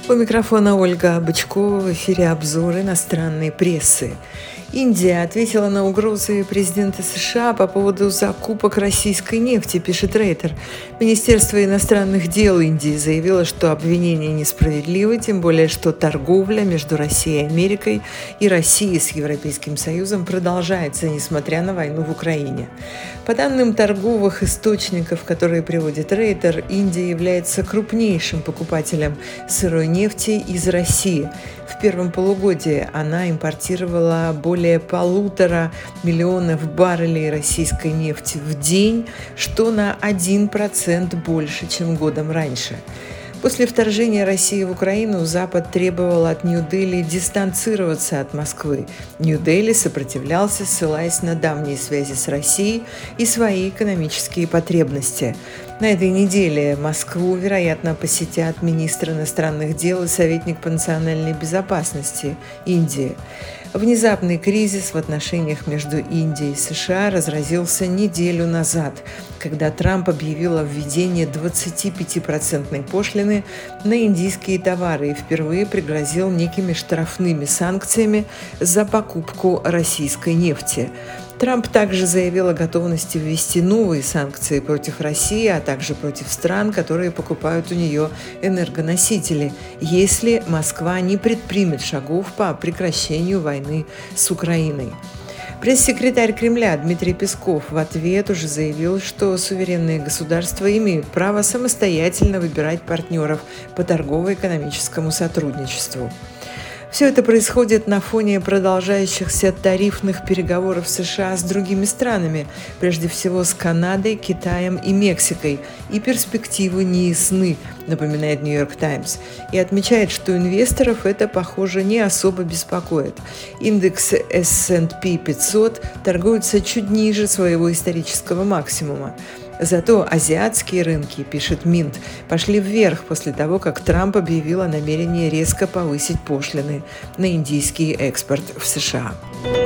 У микрофона Ольга Бычкова, в эфире обзор иностранной прессы. Индия ответила на угрозы президента США по поводу закупок российской нефти, пишет Рейтер. Министерство иностранных дел Индии заявило, что обвинения несправедливы, тем более, что торговля между Россией и Америкой и Россией с Европейским Союзом продолжается, несмотря на войну в Украине. По данным торговых источников, которые приводит Рейтер, Индия является крупнейшим покупателем сырой нефти из России. В первом полугодии она импортировала более 1,5 миллиона баррелей российской нефти в день, что на 1% больше, чем годом раньше. После вторжения России в Украину Запад требовал от Нью-Дели дистанцироваться от Москвы. Нью-Дели сопротивлялся, ссылаясь на давние связи с Россией и свои экономические потребности. На этой неделе Москву, вероятно, посетят министр иностранных дел и советник по национальной безопасности Индии. Внезапный кризис в отношениях между Индией и США разразился неделю назад, когда Трамп объявил о введении 25% пошлины на индийские товары и впервые пригрозил некими штрафными санкциями за покупку российской нефти. Трамп также заявил о готовности ввести новые санкции против России, а также против стран, которые покупают у нее энергоносители, если Москва не предпримет шагов по прекращению войны с Украиной. Пресс-секретарь Кремля Дмитрий Песков в ответ уже заявил, что суверенные государства имеют право самостоятельно выбирать партнеров по торгово-экономическому сотрудничеству. Все это происходит на фоне продолжающихся тарифных переговоров США с другими странами, прежде всего с Канадой, Китаем и Мексикой, и перспективы неясны, напоминает Нью-Йорк Таймс, и отмечает, что инвесторов это, похоже, не особо беспокоит. Индекс S&P 500 торгуется чуть ниже своего исторического максимума. Зато азиатские рынки, пишет Минт, пошли вверх после того, как Трамп объявил о намерении резко повысить пошлины на индийский экспорт в США.